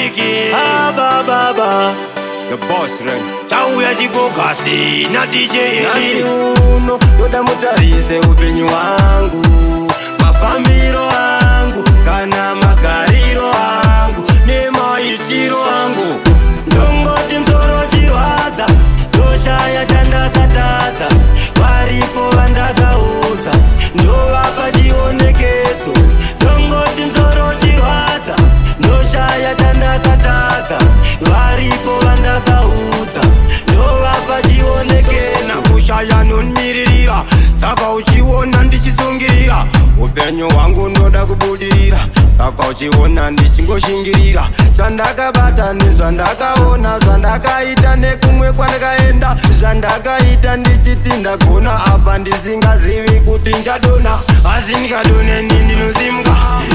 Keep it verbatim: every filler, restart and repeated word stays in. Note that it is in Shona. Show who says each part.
Speaker 1: wiki.
Speaker 2: Ah, ba, ba, ba.
Speaker 1: The boss rent.
Speaker 2: Chauya chikokasi na D J
Speaker 1: Nasi
Speaker 2: uno yoda mutarise upenyu wangu, mafambiro angu kana magariro angu nemaitiro angu. Ndongoti msoro chirwadza ndoshaya chandakatadza, varipo vandakaudza ndovapa chionekedzo. Ndongoti msoro chirwadza ndoshaya chandakatadza, varipo vandakaudza ndovapa chionekedzo. Kushaya nonmiririra saka uchiona ndichitsungirira, upenyu hwangu ndoda kubudirira saka uchiona ndichingoshingirira. Zvandakabata nezvandakaona, zvandakaita nekumwe kwandakaenda, zvandakaita ndichiti ndagona apa ndisingazivi kuti ndichadona. Asi ndikadone ndinozimuka